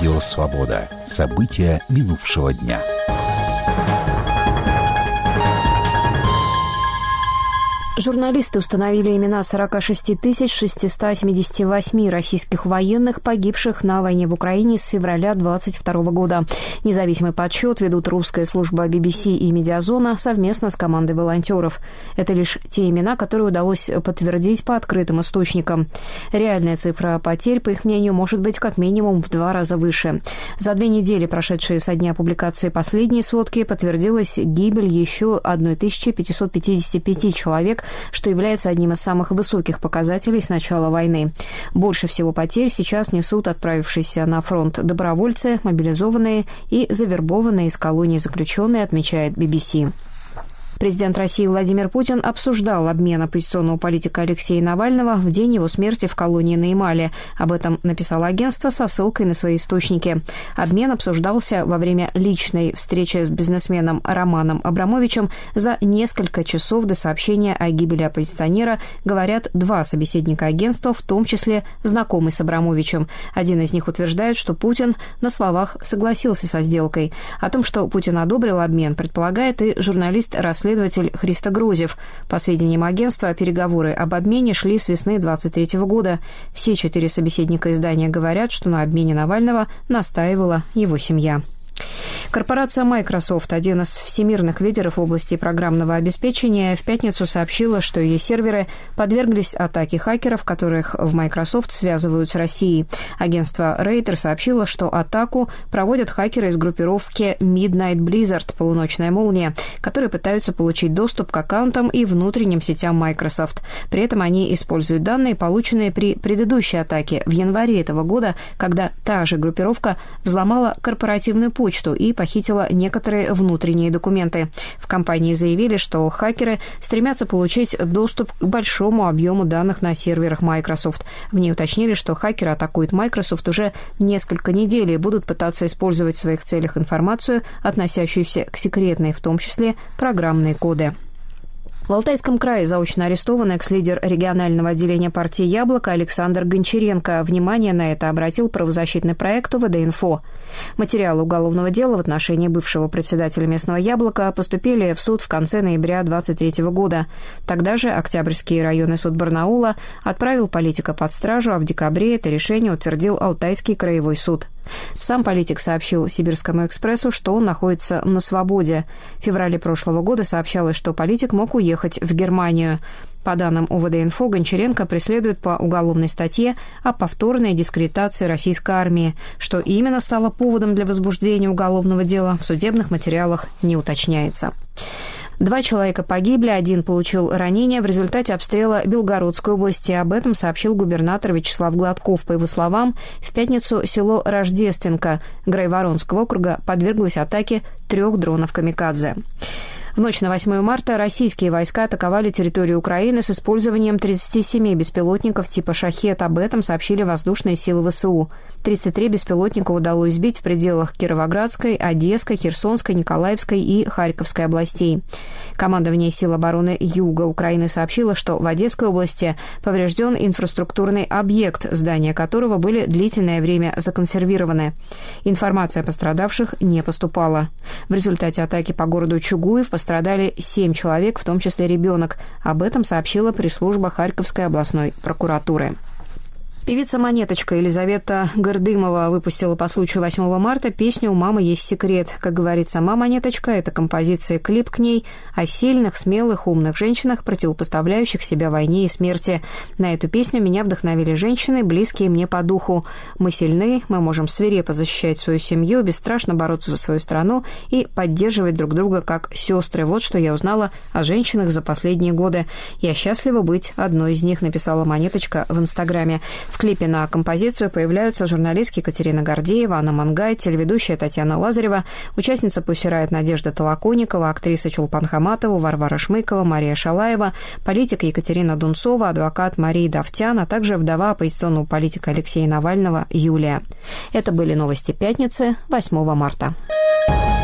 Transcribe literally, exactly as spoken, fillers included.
Радио «Свобода». События минувшего дня. Журналисты установили имена сорок шесть тысяч шестьсот семьдесят восемь российских военных, погибших на войне в Украине с февраля двадцать второго года. Независимый подсчет ведут русская служба би би си и «Медиазона» совместно с командой волонтеров. Это лишь те имена, которые удалось подтвердить по открытым источникам. Реальная цифра потерь, по их мнению, может быть как минимум в два раза выше. За две недели, прошедшие со дня публикации последней сводки, подтвердилась гибель еще тысячи пятисот пятидесяти пяти человек, что является одним из самых высоких показателей с начала войны. Больше всего потерь сейчас несут отправившиеся на фронт добровольцы, мобилизованные и завербованные из колонии заключенные, отмечает би би си. Президент России Владимир Путин обсуждал обмен оппозиционного политика Алексея Навального в день его смерти в колонии на Ямале. Об этом написало агентство со ссылкой на свои источники. Обмен обсуждался во время личной встречи с бизнесменом Романом Абрамовичем за несколько часов до сообщения о гибели оппозиционера, говорят два собеседника агентства, в том числе знакомый с Абрамовичем. Один из них утверждает, что Путин на словах согласился со сделкой. О том, что Путин одобрил обмен, предполагает и журналист-расследователь Следователь Христо Грузев. По сведениям агентства, переговоры об обмене шли с весны двадцать третьего года. Все четыре собеседника издания говорят, что на обмене Навального настаивала его семья. Корпорация Microsoft, один из всемирных лидеров в области программного обеспечения, в пятницу сообщила, что ее серверы подверглись атаке хакеров, которых в Microsoft связывают с Россией. Агентство Рейтер сообщило, что атаку проводят хакеры из группировки Midnight Blizzard, полуночная молния, которые пытаются получить доступ к аккаунтам и внутренним сетям Microsoft. При этом они используют данные, полученные при предыдущей атаке в январе этого года, когда та же группировка взломала корпоративную почту и похитила некоторые внутренние документы. В компании заявили, что хакеры стремятся получить доступ к большому объему данных на серверах Microsoft. В ней уточнили, что хакеры атакуют Microsoft уже несколько недель и будут пытаться использовать в своих целях информацию, относящуюся к секретной, в том числе программные коды. В Алтайском крае заочно арестован экс-лидер регионального отделения партии «Яблоко» Александр Гончаренко. Внимание на это обратил правозащитный проект о вэ дэ инфо. Материалы уголовного дела в отношении бывшего председателя местного «Яблока» поступили в суд в конце ноября две тысячи двадцать третьего года. Тогда же Октябрьский районный суд Барнаула отправил политика под стражу, а в декабре это решение утвердил Алтайский краевой суд. Сам политик сообщил «Сибирскому экспрессу», что он находится на свободе. В феврале прошлого года сообщалось, что политик мог уехать в Германию. По данным о вэ дэ инфо, Гончаренко преследует по уголовной статье о повторной дискредитации российской армии. Что именно стало поводом для возбуждения уголовного дела, в судебных материалах не уточняется. Два человека погибли, один получил ранения в результате обстрела Белгородской области. Об этом сообщил губернатор Вячеслав Гладков. По его словам, в пятницу село Рождественка Грайворонского округа подверглось атаке трех дронов «Камикадзе». В ночь на восьмое марта российские войска атаковали территорию Украины с использованием тридцати семи беспилотников типа «Шахед». Об этом сообщили воздушные силы вэ эс у. тридцать три беспилотника удалось сбить в пределах Кировоградской, Одесской, Херсонской, Николаевской и Харьковской областей. Командование сил обороны Юга Украины сообщило, что в Одесской области поврежден инфраструктурный объект, здания которого были длительное время законсервированы. Информация о пострадавших не поступала. В результате атаки по городу Чугуев пострадали семь человек, в том числе ребенок. Об этом сообщила пресс-служба Харьковской областной прокуратуры. Певица «Монеточка» Елизавета Гордымова выпустила по случаю восьмого марта песню «У мамы есть секрет». Как говорит сама «Монеточка», это композиция, клип к ней о сильных, смелых, умных женщинах, противопоставляющих себя войне и смерти. На эту песню меня вдохновили женщины, близкие мне по духу. Мы сильны, мы можем свирепо защищать свою семью, бесстрашно бороться за свою страну и поддерживать друг друга как сестры. Вот что я узнала о женщинах за последние годы. Я счастлива быть одной из них, написала «Монеточка» в Инстаграме. В клипе на композицию появляются журналистки Екатерина Гордеева, Анна Мангай, телеведущая Татьяна Лазарева, участница «Пусть Райт» Надежда Толоконникова, актриса Чулпан Хаматова, Варвара Шмыкова, Мария Шалаева, политик Екатерина Дунцова, адвокат Мария Давтян, а также вдова оппозиционного политика Алексея Навального Юлия. Это были новости пятницы, восьмого марта.